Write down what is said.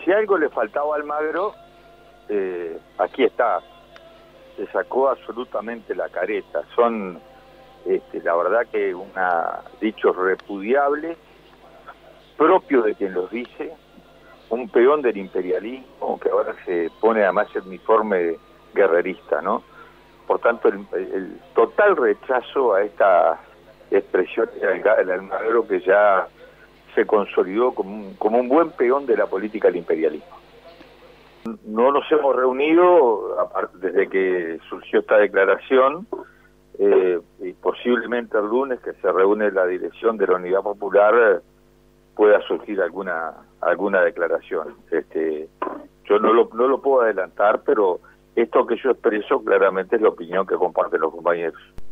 si algo le faltaba a Almagro, aquí está, se sacó absolutamente la careta. Son, la verdad que dichos repudiables, propio de quien los dice, un peón del imperialismo que ahora se pone además el uniforme guerrerista, ¿no? Por tanto, el total rechazo a esta expresión del Almagro, que ya se consolidó como un buen peón de la política del imperialismo. No nos hemos reunido desde que surgió esta declaración, y posiblemente el lunes, que se reúne la dirección de la Unidad Popular, pueda surgir alguna declaración. Yo no lo puedo adelantar, pero esto que yo expreso claramente es la opinión que comparten los compañeros.